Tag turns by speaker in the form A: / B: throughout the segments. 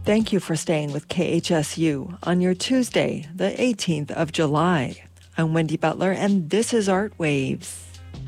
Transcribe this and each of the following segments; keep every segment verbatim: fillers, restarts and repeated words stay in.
A: Thank you for staying with K H S U on your Tuesday, the eighteenth of July. I'm Wendy Butler, and this is Art Waves.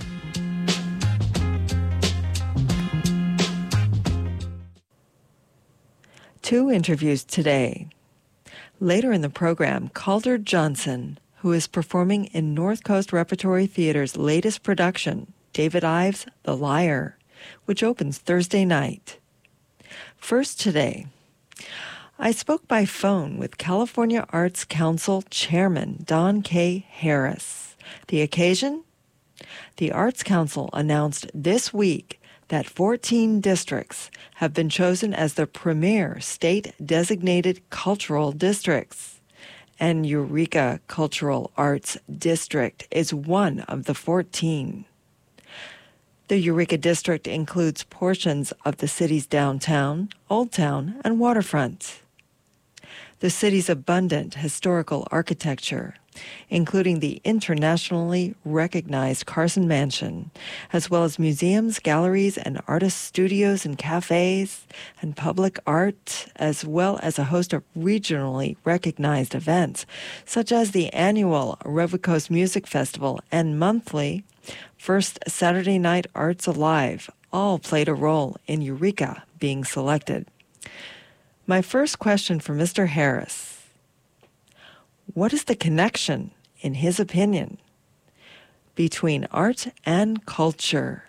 A: Two interviews today. Later in the program, Calder Johnson, who is performing in North Coast Repertory Theater's latest production, David Ives' The Liar, which opens Thursday night. First today, I spoke by phone with California Arts Council Chairman Don K. Harris. The occasion? The Arts Council announced this week that fourteen districts have been chosen as the premier state-designated cultural districts. And Eureka Cultural Arts District is one of the fourteen. The Eureka District includes portions of the city's downtown, Old Town, and waterfront. The city's abundant historical architecture, including the internationally recognized Carson Mansion, as well as museums, galleries, and artist studios and cafes, and public art, as well as a host of regionally recognized events, such as the annual Revocos Music Festival and monthly First Saturday Night Arts Alive, all played a role in Eureka being selected. My first question for Mister Harris: what is the connection, in his opinion, between art and culture?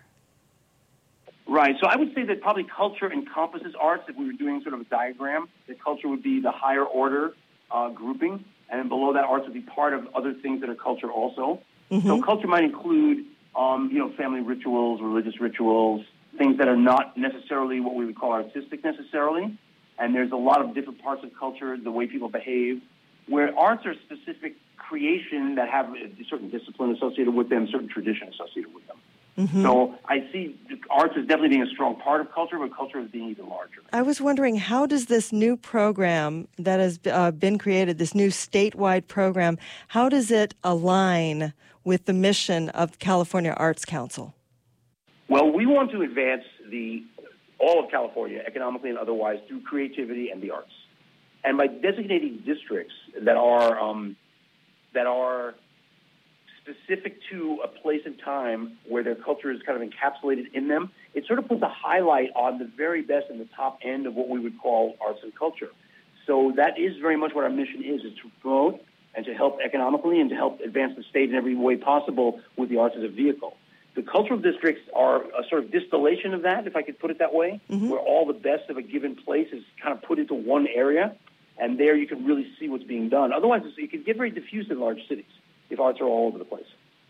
B: Right. So I would say that probably culture encompasses arts. If we were doing sort of a diagram, that culture would be the higher order uh, grouping, and then below that, arts would be part of other things that are culture also. Mm-hmm. So culture might include, um, you know, family rituals, religious rituals, things that are not necessarily what we would call artistic necessarily. And there's a lot of different parts of culture, the way people behave, where arts are specific creation that have a certain discipline associated with them, certain tradition associated with them. Mm-hmm. So I see arts as definitely being a strong part of culture, but culture as being even larger.
A: I was wondering, how does this new program that has uh, been created, this new statewide program, how does it align with the mission of California Arts Council?
B: Well, we want to advance the all of California, economically and otherwise, through creativity and the arts. And by designating districts that are um, that are specific to a place and time where their culture is kind of encapsulated in them, it sort of puts a highlight on the very best and the top end of what we would call arts and culture. So that is very much what our mission is, is to promote and to help economically and to help advance the state in every way possible with the arts as a vehicle. The cultural districts are a sort of distillation of that, if I could put it that way, mm-hmm. where all the best of a given place is kind of put into one area, and there you can really see what's being done. Otherwise, it can get very diffuse in large cities if arts are all over the place.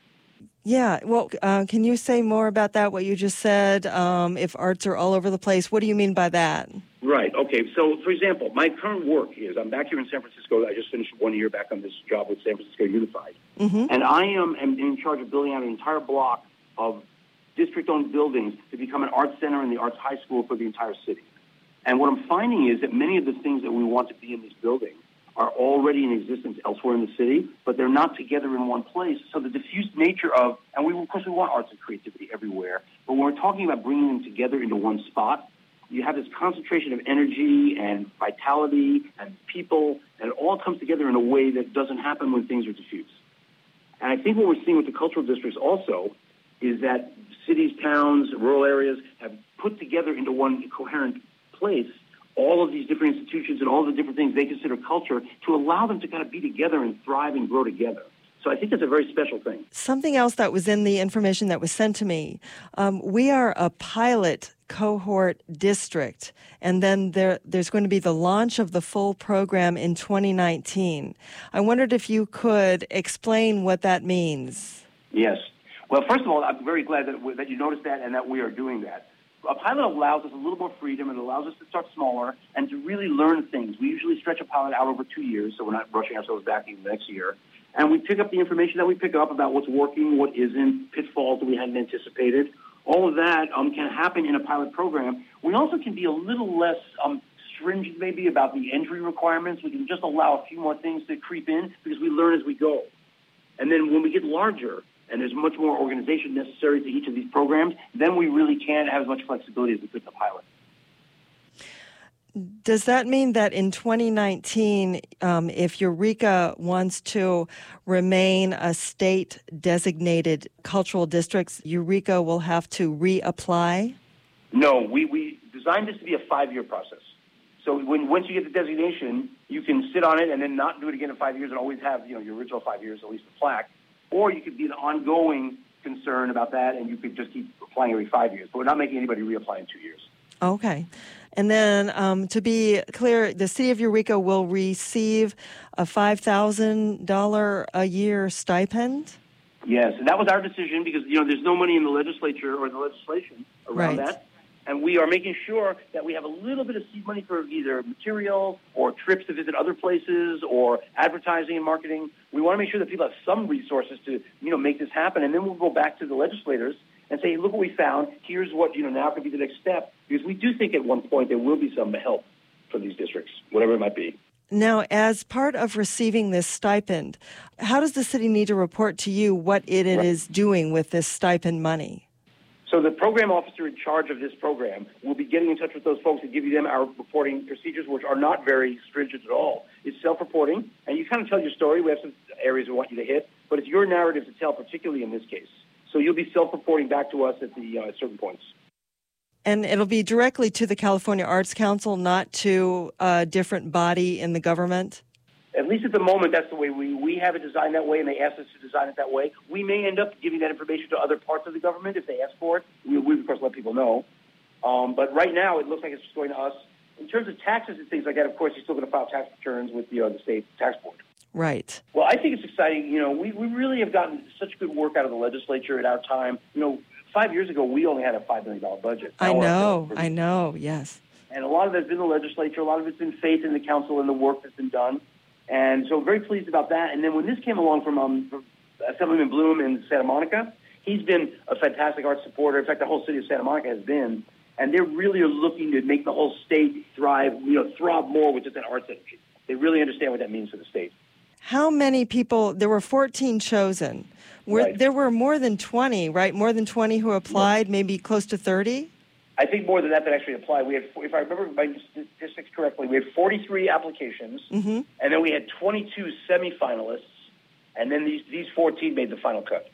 A: Yeah, well, uh, can you say more about that, what you just said, um, if arts are all over the place? What do you mean by that?
B: Right, okay. So, for example, my current work is, I'm back here in San Francisco. I just finished one year back on this job with San Francisco Unified. Mm-hmm. And I am, am in charge of building out an entire block of district-owned buildings to become an arts center and the arts high school for the entire city. And what I'm finding is that many of the things that we want to be in this building are already in existence elsewhere in the city, but they're not together in one place. So the diffuse nature of, and we of course we want arts and creativity everywhere, but when we're talking about bringing them together into one spot, you have this concentration of energy and vitality and people, and it all comes together in a way that doesn't happen when things are diffuse. And I think what we're seeing with the cultural districts also is that cities, towns, rural areas have put together into one coherent place all of these different institutions and all the different things they consider culture to allow them to kind of be together and thrive and grow together. So I think that's a very special thing.
A: Something else that was in the information that was sent to me, um, we are a pilot cohort district, and then there, there's going to be the launch of the full program in twenty nineteen. I wondered if you could explain what that means.
B: Yes. Well, first of all, I'm very glad that, that you noticed that and that we are doing that. A pilot allows us a little more freedom and allows us to start smaller and to really learn things. We usually stretch a pilot out over two years, so we're not rushing ourselves back even next year. And we pick up the information that we pick up about what's working, what isn't, pitfalls that we hadn't anticipated. All of that um, can happen in a pilot program. We also can be a little less um, stringent maybe about the entry requirements. We can just allow a few more things to creep in because we learn as we go. And then when we get larger, and there's much more organization necessary to each of these programs, then we really can't have as much flexibility as we could in the pilot.
A: Does that mean that in twenty nineteen, um, if Eureka wants to remain a state-designated cultural district, Eureka will have to reapply?
B: No, we, we designed this to be a five-year process. So when once you get the designation, you can sit on it and then not do it again in five years and always have, you know, your original five years, at least the plaque. Or you could be an ongoing concern about that, and you could just keep applying every five years. But we're not making anybody reapply in two years.
A: Okay. And then um, to be clear, the city of Eureka will receive a five thousand dollars a year stipend?
B: Yes, and that was our decision because, you know, there's no money in the legislature or the legislation around
A: Right.
B: that. And we are making sure that we have a little bit of seed money for either material or trips to visit other places or advertising and marketing. We want to make sure that people have some resources to, you know, make this happen. And then we'll go back to the legislators and say, look what we found. Here's what, you know, now could be the next step. Because we do think at one point there will be some help for these districts, whatever it might be.
A: Now, as part of receiving this stipend, how does the city need to report to you what it, it is doing with this stipend money?
B: So the program officer in charge of this program will be getting in touch with those folks and giving them our reporting procedures, which are not very stringent at all. It's self-reporting, and you kind of tell your story. We have some areas we want you to hit, but it's your narrative to tell, particularly in this case. So you'll be self-reporting back to us at the uh, certain points.
A: And it'll be directly to the California Arts Council, not to a different body in the government?
B: At least at the moment, that's the way we, we have it designed that way, and they asked us to design it that way. We may end up giving that information to other parts of the government if they ask for it. We, we of course, let people know. Um, but right now, it looks like it's just going to us. In terms of taxes and things like that, of course, you're still going to file tax returns with the, uh, the state tax board.
A: Right.
B: Well, I think it's exciting. You know, we, we really have gotten such good work out of the legislature at our time. You know, five years ago, we only had a five million dollars budget.
A: I know, I know, yes.
B: And a lot of that's been the legislature. A lot of it's been faith in the council and the work that's been done. And so very pleased about that. And then when this came along from, um, from Assemblyman Bloom in Santa Monica, he's been a fantastic arts supporter. In fact, the whole city of Santa Monica has been. And they really are looking to make the whole state thrive, you know, throb more with just that arts energy. They really understand what that means for the state.
A: How many people, there were fourteen chosen. Were,
B: Right.
A: There were more than twenty, right? More than twenty who applied, maybe close to thirty?
B: I think more than that that actually applied. We had, if I remember my statistics correctly, we had forty-three applications,
A: Mm-hmm.
B: and then we had twenty-two semifinalists, and then these, these fourteen made the final cut.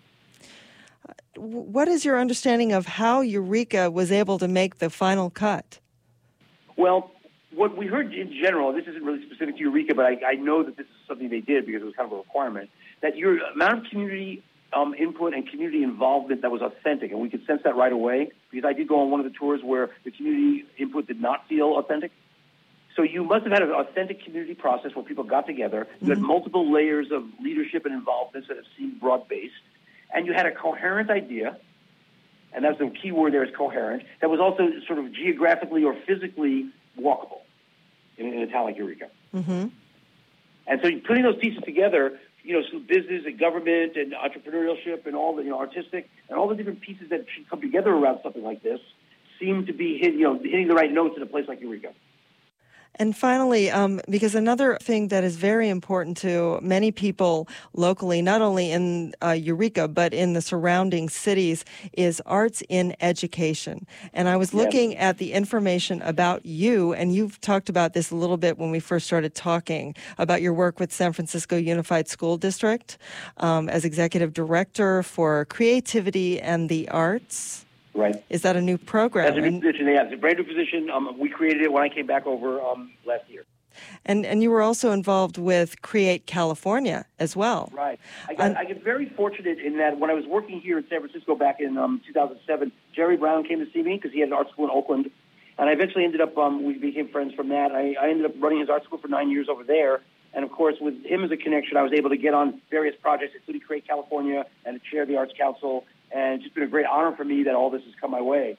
A: What is your understanding of how Eureka was able to make the final cut?
B: Well, what we heard in general, this isn't really specific to Eureka, but I, I know that this is something they did because it was kind of a requirement, that your amount of community um, input and community involvement that was authentic, and we could sense that right away because I did go on one of the tours where the community input did not feel authentic. So you must have had an authentic community process where people got together. You had multiple layers of leadership and involvement that have seemed broad-based, and you had a coherent idea, and that's the key word there is coherent, that was also sort of geographically or physically walkable in, in a town like Eureka.
A: Mm-hmm.
B: And so putting those pieces together, you know, so business and government and entrepreneurship and all the, you know, artistic and all the different pieces that should come together around something like this seem to be hit, you know, hitting the right notes in a place like Eureka.
A: And finally, um, because another thing that is very important to many people locally, not only in uh, Eureka, but in the surrounding cities, is arts in education. And I was looking
B: Yes.
A: at the information about you, and you've talked about this a little bit when we first started talking about your work with San Francisco Unified School District um, as executive director for creativity and the arts.
B: Right.
A: Is that a new program?
B: That's a new
A: And-
B: position. Yeah, it's a brand new position. Um, we created it when I came back over um, last year.
A: And and you were also involved with Create California as well.
B: Right. I got,
A: And-
B: I get very fortunate in that when I was working here in San Francisco back in um, two thousand seven, Jerry Brown came to see me because he had an art school in Oakland. And I eventually ended up, um, we became friends from that. I, I ended up running his art school for nine years over there. And, of course, with him as a connection, I was able to get on various projects, including Create California and to chair the Arts Council. And it's just been a great honor for me that all this has come my way.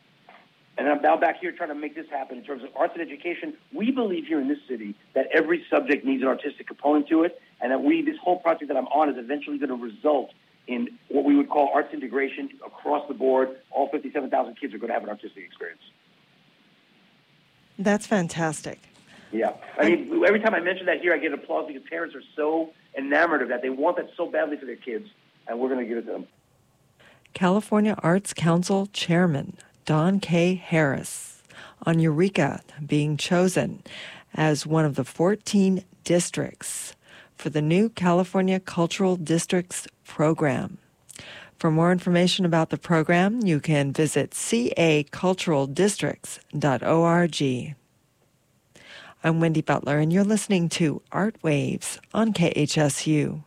B: And I'm now back here trying to make this happen in terms of arts and education. We believe here in this city that every subject needs an artistic component to it, and that we, this whole project that I'm on is eventually going to result in what we would call arts integration across the board. All fifty-seven thousand kids are going to have an artistic experience.
A: That's fantastic.
B: Yeah. I mean, every time I mention that here, I get applause because parents are so enamored of that. They want that so badly for their kids, and we're going to give it to them.
A: California Arts Council Chairman Don K. Harris on Eureka being chosen as one of the fourteen districts for the new California Cultural Districts program. For more information about the program, you can visit c a cultural districts dot org. I'm Wendy Butler, and you're listening to Art Waves on K H S U.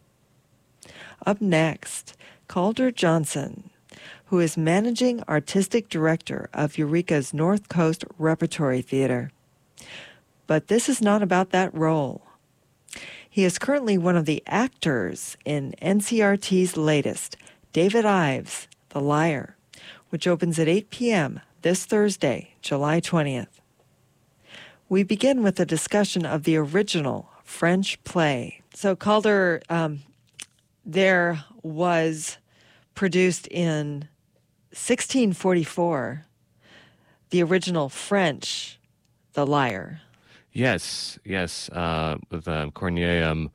A: Up next, Calder Johnson, who is Managing Artistic Director of Eureka's North Coast Repertory Theater. But this is not about that role. He is currently one of the actors in N C R T's latest, David Ives, The Liar, which opens at eight p.m. this Thursday, July twentieth. We begin with a discussion of the original French play. So Calder, um, there was produced in sixteen forty-four the original French The Liar.
C: Yes, yes, uh, with uh, Corneille, um,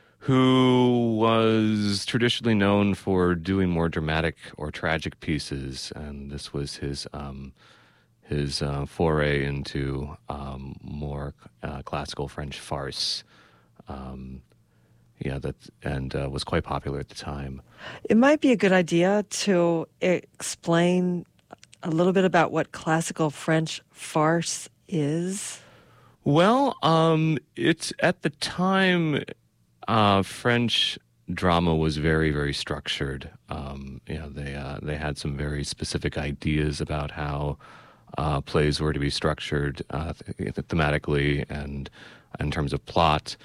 C: who was traditionally known for doing more dramatic or tragic pieces, and this was his um, his uh, foray into um, more uh, classical French farce. Um, yeah, that and uh, was quite popular at the time.
A: It might be a good idea to explain a little bit about what classical French farce is.
C: Well, um, it's at the time, uh, French drama was very, very structured. Um, you know, they uh, they had some very specific ideas about how uh, plays were to be structured uh, th- thematically and in terms of plot.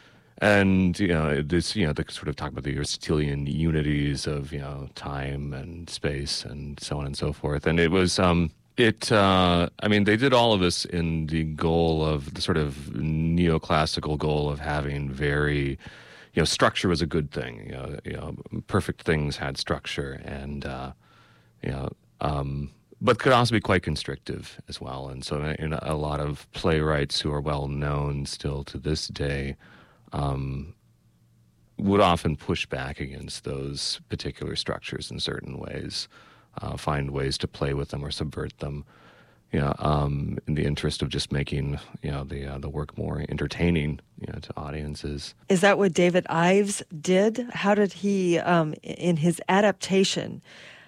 C: And you know, this you know, they sort of talk about the Aristotelian unities of you know time and space and so on and so forth. And it was. Um, It, uh, I mean, they did all of this in the goal of the sort of neoclassical goal of having very, you know, structure was a good thing. You know, you know perfect things had structure, and uh, you know, um, but could also be quite constrictive as well. And so, in a, a lot of playwrights who are well known still to this day, um, would often push back against those particular structures in certain ways. Uh, find ways to play with them or subvert them, you know, um, in the interest of just making, you know, the uh, the work more entertaining, you know, to audiences.
A: Is that what David Ives did? How did he, um, in his adaptation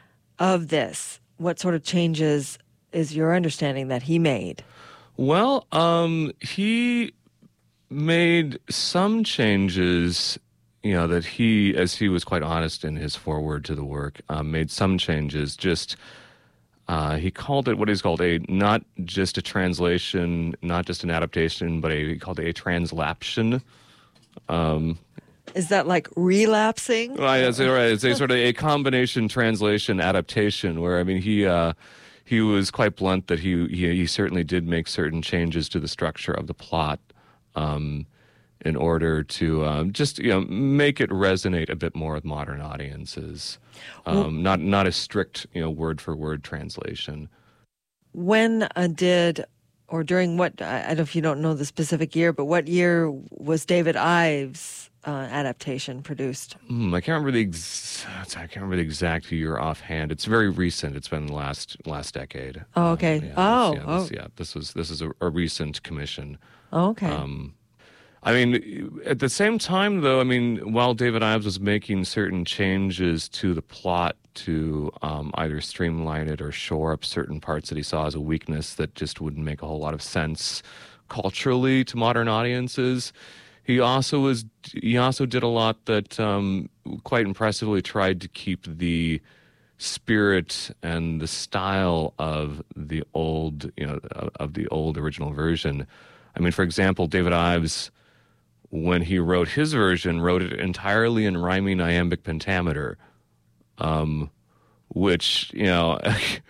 A: of this, what sort of changes is your understanding that he made?
C: Well, um, he made some changes. You know, that he, as he was quite honest in his foreword to the work, um, made some changes. Just, uh, he called it what he's called a, not just a translation, not just an adaptation, but a, he called it a translaption. Um,
A: Is that like relapsing?
C: Right, it's, right, it's a sort of a combination translation adaptation where, I mean, he, uh, he was quite blunt that he, he, he certainly did make certain changes to the structure of the plot, um, in order to um, just you know make it resonate a bit more with modern audiences, um, well, not not a strict you know word for word translation.
A: When uh, did or during what I don't know if you don't know the specific year, but what year was David Ives' uh, adaptation produced?
C: Mm, I can't remember the ex- I can't remember the exact year offhand. It's very recent. It's been the last last decade.
A: Oh, okay.
C: Um, yeah,
A: oh,
C: this, yeah,
A: oh.
C: This, yeah. This was this is a, a recent commission.
A: Oh, okay.
C: Um, I mean, at the same time, though, I mean, while David Ives was making certain changes to the plot to um, either streamline it or shore up certain parts that he saw as a weakness that just wouldn't make a whole lot of sense culturally to modern audiences, he also was he also did a lot that um, quite impressively tried to keep the spirit and the style of the old, you know, of the old original version. I mean, for example, David Ives, when he wrote his version, wrote it entirely in rhyming iambic pentameter, um, which, you know,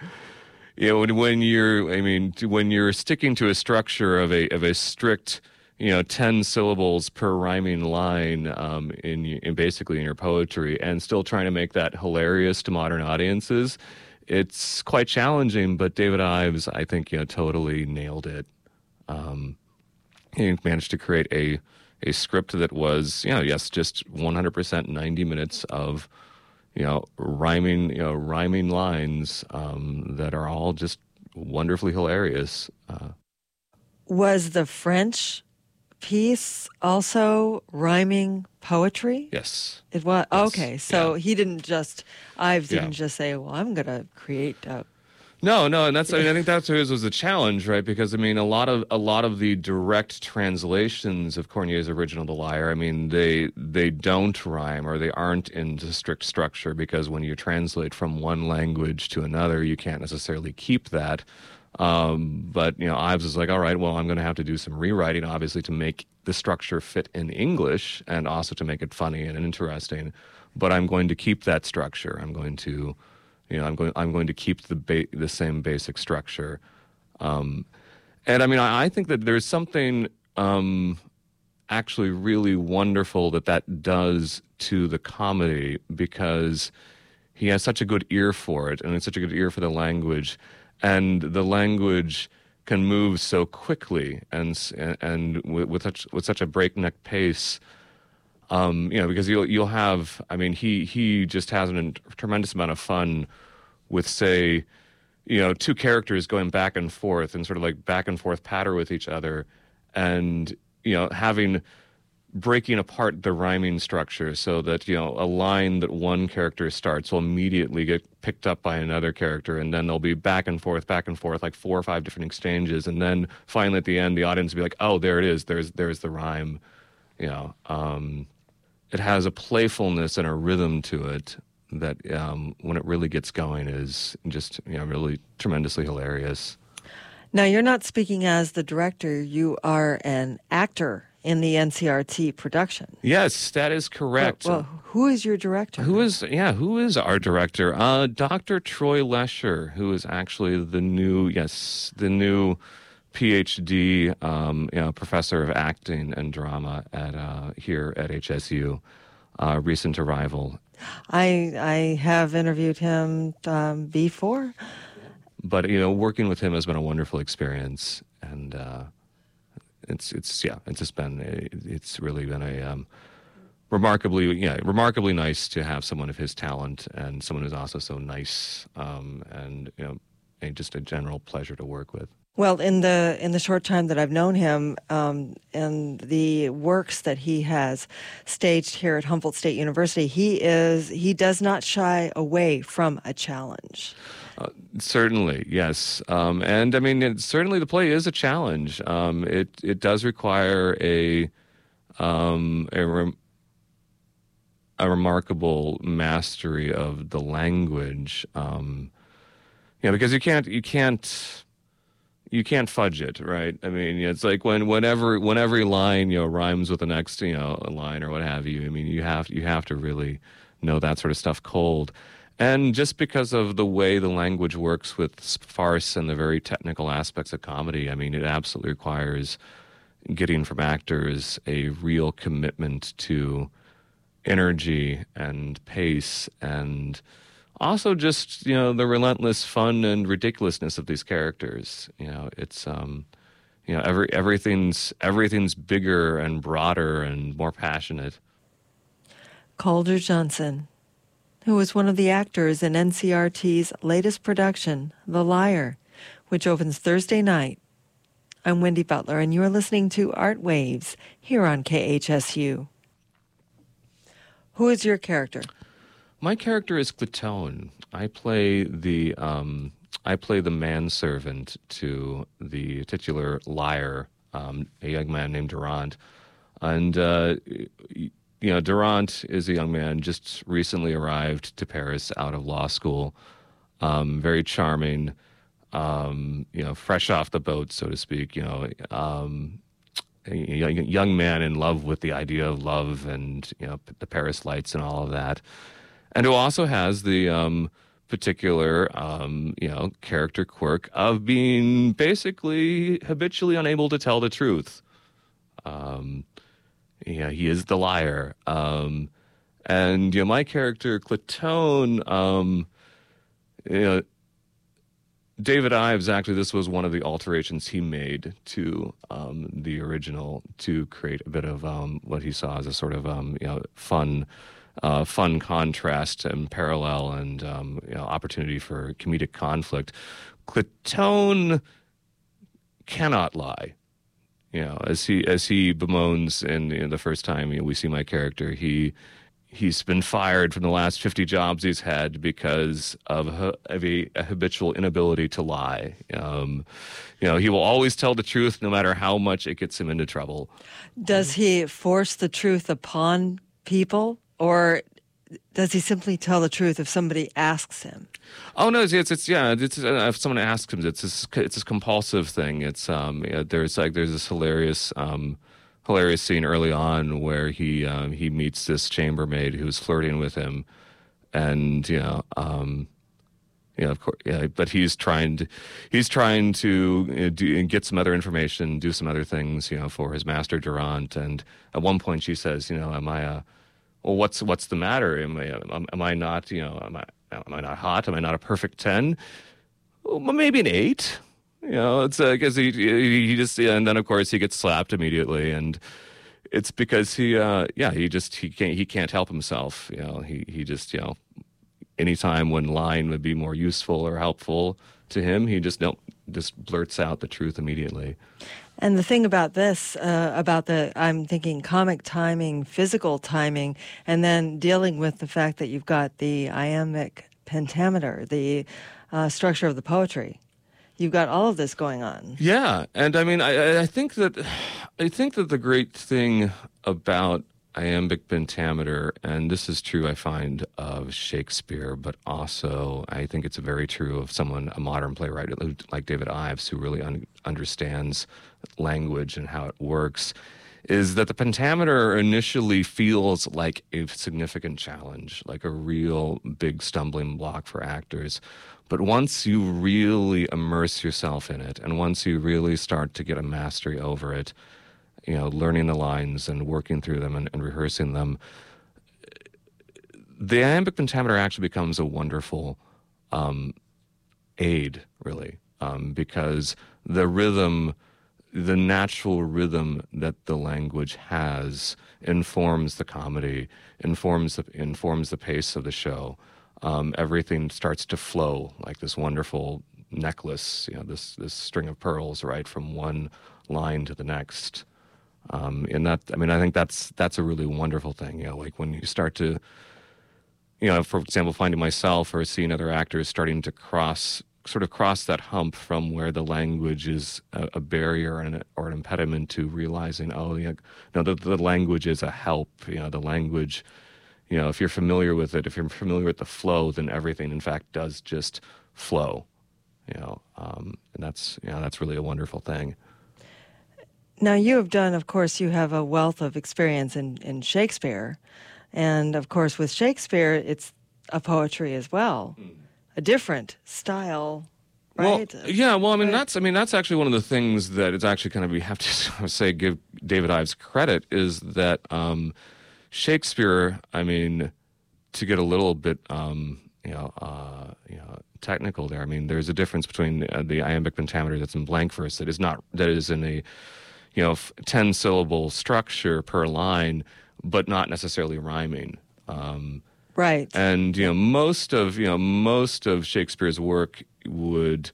C: you know, when, when you're, I mean, when you're sticking to a structure of a of a strict, you know, ten syllables per rhyming line um, in, in basically in your poetry, and still trying to make that hilarious to modern audiences, it's quite challenging. But David Ives, I think, you know, totally nailed it. Um, he managed to create a a script that was, you know, yes, just one hundred percent ninety minutes of, you know, rhyming, you know, rhyming lines um, that are all just wonderfully hilarious. Uh,
A: Was the French piece also rhyming poetry?
C: yes.
A: It was.
C: Yes.
A: Okay, so
C: Yeah.
A: he didn't just, Ives didn't
C: Yeah.
A: just say, well, I'm going to create a...
C: No, no, and that's I mean I think that's what was the challenge, right? Because I mean a lot of a lot of the direct translations of Cornier's original The Liar, I mean they they don't rhyme or they aren't in strict structure because when you translate from one language to another, you can't necessarily keep that. Um, but you know, Ives is like, all right, well, I'm going to have to do some rewriting, obviously, to make the structure fit in English and also to make it funny and interesting. But I'm going to keep that structure. I'm going to You know, I'm going. I'm going to keep the ba- the same basic structure, um, and I mean, I, I think that there's something um, actually really wonderful that that does to the comedy because he has such a good ear for it, and it's such a good ear for the language, and the language can move so quickly and and with, with such with such a breakneck pace. Um, you know, because you'll you'll have. I mean, he he just has a tremendous amount of fun with, say, you know, two characters going back and forth and sort of like back and forth patter with each other, and you know, having breaking apart the rhyming structure so that you know a line that one character starts will immediately get picked up by another character, and then there'll be back and forth, back and forth, like four or five different exchanges, and then finally at the end, the audience will be like, "Oh, there it is. There's there's the rhyme," you know. Um, It has a playfulness and a rhythm to it that, um, when it really gets going, is just you know really tremendously hilarious.
A: Now, you're not speaking as the director. You are an actor in the N C R T production.
C: Yes, that is correct.
A: Well, well who is your director?
C: Who is yeah? Who is our director? Uh, Doctor Troy Lesher, who is actually the new yes the new PhD, um, you know, professor of acting and drama at uh, here at H S U, uh, recent arrival.
A: I I have interviewed him um, before,
C: but you know, working with him has been a wonderful experience, and uh, it's it's yeah, it's just been a, it's really been a um, remarkably yeah remarkably nice to have someone of his talent and someone who's also so nice, um, and you know, a, just a general pleasure to work with.
A: Well, in the in the short time that I've known him, um, and the works that he has staged here at Humboldt State University, he is he does not shy away from a challenge.
C: Uh, certainly, yes, um, and I mean, it, certainly the play is a challenge. Um, it it does require a um, a, rem- a remarkable mastery of the language. Um, yeah, because you can't you can't. You can't fudge it, right? I mean, it's like when whenever when every line you know rhymes with the next you know line or what have you. I mean, you have you have to really know that sort of stuff cold, and just because of the way the language works with farce and the very technical aspects of comedy, I mean, it absolutely requires getting from actors a real commitment to energy and pace and. Also, just you know the relentless fun and ridiculousness of these characters. You know, it's um, you know every everything's everything's bigger and broader and more passionate.
A: Calder Johnson, who was one of the actors in N C R T's latest production, The Liar, which opens Thursday night. I'm Wendy Butler, and you're listening to Art Waves here on K H S U. Who is your character?
C: My character is Clatone. I play the um, I play the manservant to the titular liar, um, a young man named Durant, and uh, you know Durant is a young man just recently arrived to Paris out of law school, um, very charming, um, you know, fresh off the boat, so to speak. You know. Um, a young man in love with the idea of love and you know the Paris lights and all of that. And who also has the um, particular, um, you know, character quirk of being basically habitually unable to tell the truth. Um, yeah, he is the liar. Um, and, you know, my character, Clatone, um, you know, David Ives, actually, this was one of the alterations he made to um, the original to create a bit of um, what he saw as a sort of, um, you know, fun Uh, fun contrast and parallel and um, you know, opportunity for comedic conflict. Clatone cannot lie. You know, as he as he bemoans in, in the first time, you know, we see my character, he he's been fired from the last fifty jobs he's had because of, a, of a, a habitual inability to lie. Um, you know, he will always tell the truth no matter how much it gets him into trouble.
A: Does he force the truth upon people, or does he simply tell the truth if somebody asks him?
C: Oh no, it's it's, it's yeah. It's, uh, if someone asks him, it's this, it's this compulsive thing. It's um, yeah, there's like there's this hilarious um, hilarious scene early on where he um, he meets this chambermaid who's flirting with him, and you know um, you know of course yeah, but he's trying to he's trying to you know, do, get some other information, do some other things, you know, for his master Durant. And at one point she says, you know, am I a well, what's what's the matter? Am I am, am I not you know am I am I not hot? Am I not a perfect ten? Well, maybe an eight. You know, it's because uh, he he just yeah, and then of course he gets slapped immediately, and it's because he uh, yeah he just he can't he can't help himself. You know, he he just you know anytime when lying would be more useful or helpful to him, he just nope just blurts out the truth immediately.
A: And the thing about this, uh, about the, I'm thinking comic timing, physical timing, and then dealing with the fact that you've got the iambic pentameter, the uh, structure of the poetry. You've got all of this going on.
C: Yeah, and I mean, I, I think that, I think that the great thing about iambic pentameter, and this is true, I find, of Shakespeare, but also I think it's very true of someone, a modern playwright like David Ives, who really un- understands language and how it works, is that the pentameter initially feels like a significant challenge, like a real big stumbling block for actors. But once you really immerse yourself in it, and once you really start to get a mastery over it, you know, learning the lines and working through them and, and rehearsing them, the iambic pentameter actually becomes a wonderful um, aid, really, um, because the rhythm, the natural rhythm that the language has informs the comedy, informs the, informs the pace of the show. Um, everything starts to flow like this wonderful necklace, you know, this this string of pearls, right, from one line to the next. Um, and that, I mean, I think that's that's a really wonderful thing. You know, like when you start to, you know, for example, finding myself or seeing other actors starting to cross, sort of cross that hump from where the language is a, a barrier and, or an impediment to realizing, oh, yeah, no, the, the language is a help. You know, the language, you know, if you're familiar with it, if you're familiar with the flow, then everything, in fact, does just flow. You know, um, and that's, you know, that's really a wonderful thing.
A: Now, you have done, of course, you have a wealth of experience in, in Shakespeare. And, of course, with Shakespeare, it's a poetry as well. Mm. A different style, right?
C: Well, yeah, well, I mean, right. that's I mean, that's actually one of the things that it's actually kind of, we have to say, give David Ives credit, is that um, Shakespeare, I mean, to get a little bit, um, you know, uh, you know, technical there, I mean, there's a difference between uh, the iambic pentameter that's in blank verse that is not, that is in a, you know, ten syllable structure per line, but not necessarily rhyming. Um,
A: right.
C: And, you know, most of, you know, most of Shakespeare's work would,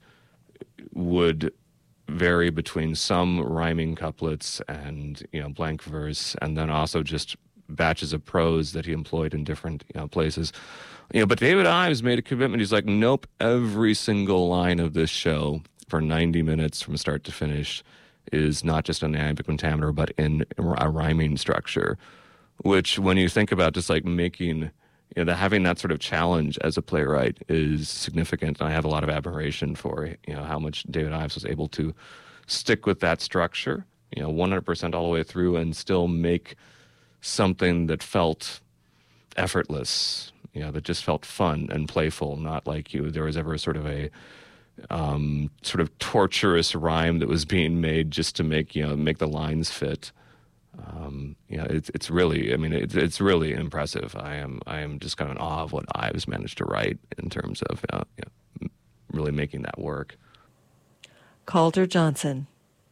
C: would vary between some rhyming couplets and, you know, blank verse, and then also just batches of prose that he employed in different, you know, places. You know, but David Ives made a commitment. He's like, nope, every single line of this show for ninety minutes from start to finish is not just an iambic pentameter, but in a rhyming structure, which when you think about just like making, you know, the, having that sort of challenge as a playwright is significant. And I have a lot of admiration for, you know, how much David Ives was able to stick with that structure, you know, one hundred percent all the way through and still make something that felt effortless, you know, that just felt fun and playful, not like you, there was ever sort of a, um, sort of torturous rhyme that was being made just to make, you know, make the lines fit. Um, you know, it's it's really, I mean, it's it's really impressive. I am I am just kind of in awe of what Ives managed to write in terms of uh, you know, really making that work.
A: Calder Johnson.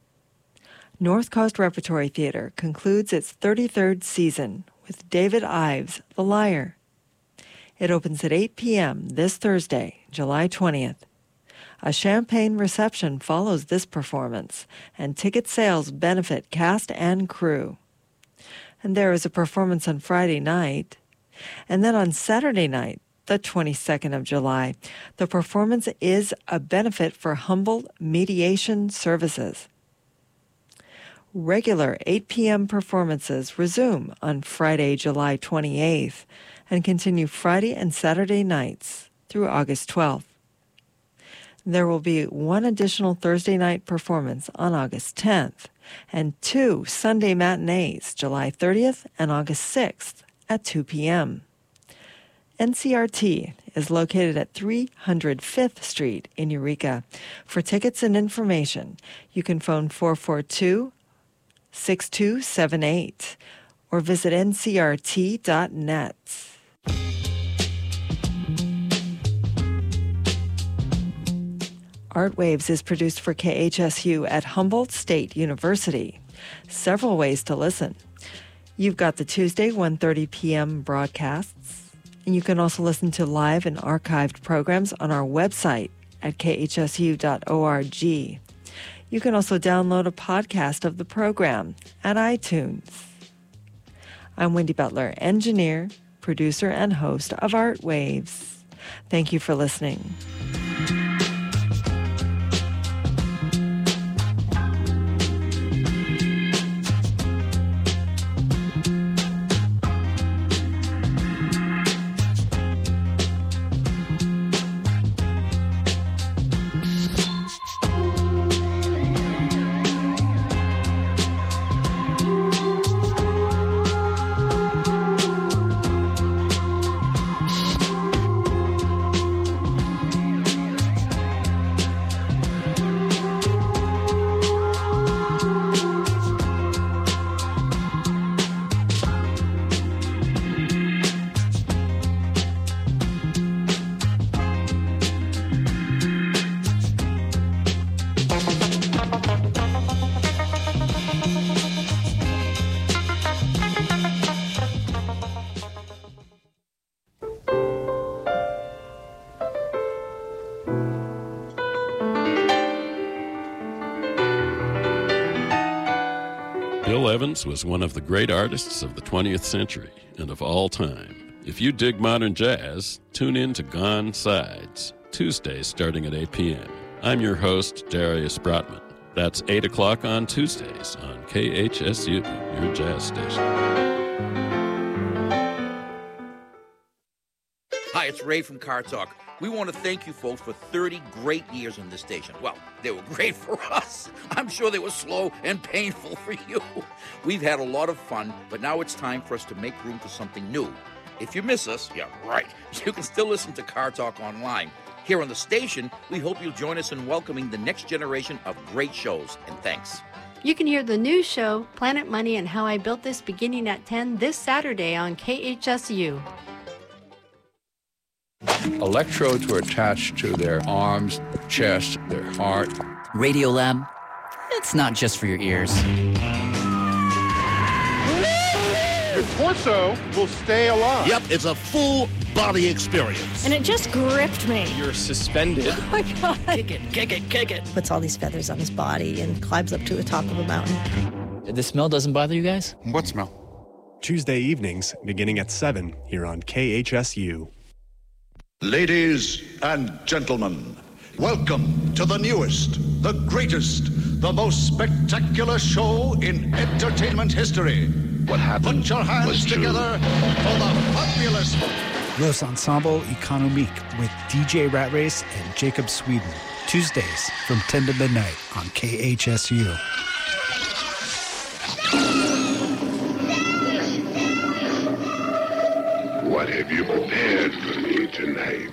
A: North Coast Repertory Theater concludes its thirty-third season with David Ives, The Liar. It opens at eight p.m. this Thursday, July twentieth. A champagne reception follows this performance, and ticket sales benefit cast and crew. And there is a performance on Friday night. And then on Saturday night, the twenty-second of July, the performance is a benefit for Humboldt Mediation Services. Regular eight p.m. performances resume on Friday, July twenty-eighth, and continue Friday and Saturday nights through August twelfth. There will be one additional Thursday night performance on August tenth, and two Sunday matinees, July thirtieth and August sixth at two p.m. N C R T is located at three hundred fifth Street in Eureka. For tickets and information, you can phone four four two, six two seven eight or visit N C R T dot net. Art Waves is produced for K H S U at Humboldt State University. Several ways to listen. You've got the Tuesday one thirty p.m. broadcasts, and you can also listen to live and archived programs on our website at K H S U dot org. You can also download a podcast of the program at iTunes. I'm Wendy Butler, engineer, producer, and host of Art Waves. Thank you for listening.
D: Bill Evans was one of the great artists of the twentieth century and of all time. If you dig modern jazz, tune in to Gone Sides, Tuesdays starting at eight p.m. I'm your host, Darius Brotman. That's eight o'clock on Tuesdays on K H S U, your jazz station.
E: Hi, it's Ray from Car Talk. We want to thank you folks for thirty great years on this station. Well, they were great for us. I'm sure they were slow and painful for you. We've had a lot of fun, but now it's time for us to make room for something new. If you miss us, yeah, right, you can still listen to Car Talk online. Here on the station, we hope you'll join us in welcoming the next generation of great shows, and thanks.
F: You can hear the new show, Planet Money and How I Built This, beginning at ten this Saturday on K H S U.
G: Electrodes were attached to their arms, chest, their heart.
H: Radiolab, it's not just for your ears.
I: Your torso will stay alive.
J: Yep, it's a full body experience.
K: And it just gripped me.
L: You're suspended.
K: Oh my God.
L: Kick it, kick it, kick it.
M: Puts all these feathers on his body and climbs up to the top of a mountain.
H: The smell doesn't bother you guys?
I: What smell?
N: Tuesday evenings, beginning at seven, here on K H S U.
J: Ladies and gentlemen, welcome to the newest, the greatest, the most spectacular show in entertainment history.
O: What happened?
J: Put your hands together for the fabulous
P: Los Ensemble Economique with D J Rat Race and Jacob Sweden. Tuesdays from ten to midnight on K H S U.
O: What have you prepared for me tonight?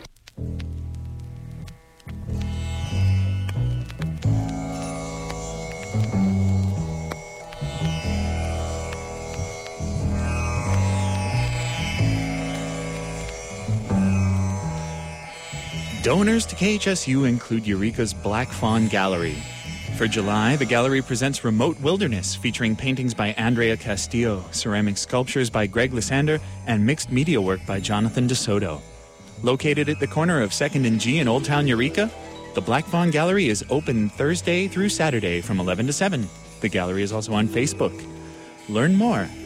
Q: Donors to K H S U include Eureka's Black Fawn Gallery. For July, the gallery presents Remote Wilderness, featuring paintings by Andrea Castillo, ceramic sculptures by Greg Lysander, and mixed media work by Jonathan DeSoto. Located at the corner of second and G in Old Town Eureka, The Black Fawn Gallery is open Thursday through Saturday from eleven to seven. The gallery is also on Facebook. Learn more